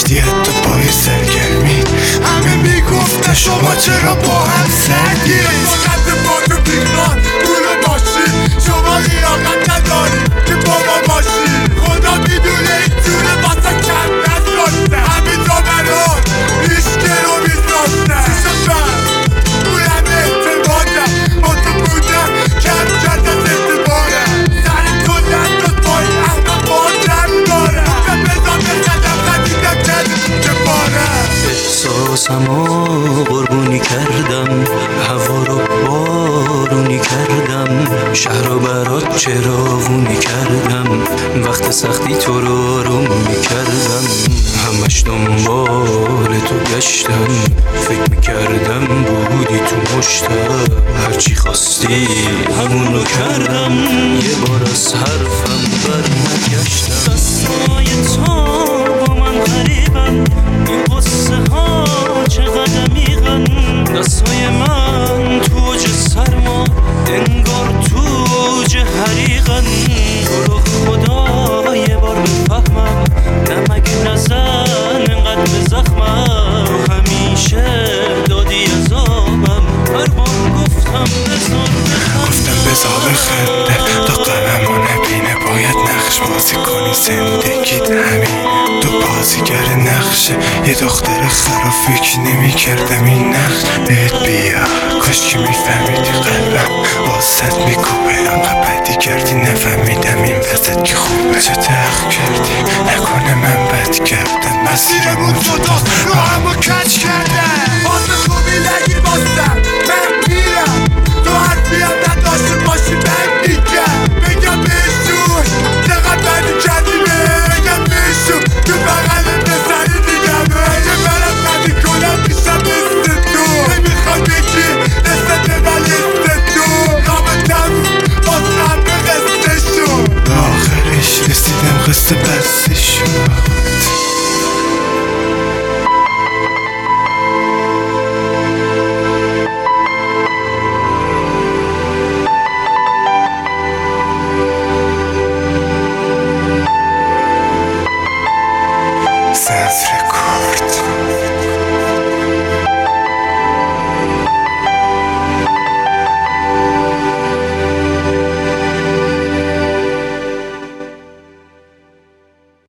ابدیت تو پای سرگرمی. همه میگفته شما چرا با هم سرگیری. فقط با تو بیخوان پول باشی، شما لیاقت نداری که با ما باشی. خدا میدونه این جونه واسه کم نشده، همین جامنان ایشکه رو میزنده. شیشم اون همه اعتمادم با تو بودم کم کرده اعتباره. سر تو نداد پای احمد بادم داره. بزن بزنم خدیدم کردیم که باره. احساسمو قربونی کردم، هوا رو بارونی کردم، شهر رو برات چراغونی کردم، وقت سختی تو رو آروم میکردم. همش دنبال تو گشتم، فکر میکردم بودی تو مشتم، هرچی خواستی همونو کردم، یه بار از حرفم بر نگشتم. دستای تو با من غریبن، این قصه ها چقدر عمیقن. دستای من تو اوج سرما، انگار تو اوج حریقن. تو رو خدا یه بار بفهمم، نمک نزن انقدر به زخمم. تو همیشه دادی عذابم، هر بار گفتم بذار بخنده تا قلمو نبینه. باید نقش بازی کنی زندگیت همین. تو بازیگر نقشه یه دختر خراب، فکر نمی کردم این نقش بهت بیا. کاش که میفهمیدی قلبم واسط میکوبه. انقدر بدی کردی نفهمیدم این وسط که خوبه. چه تحق کردی نکنه من بد کردم. مسیرمون جداست رو همو کج کرده. واسه خوبی نگیر باستم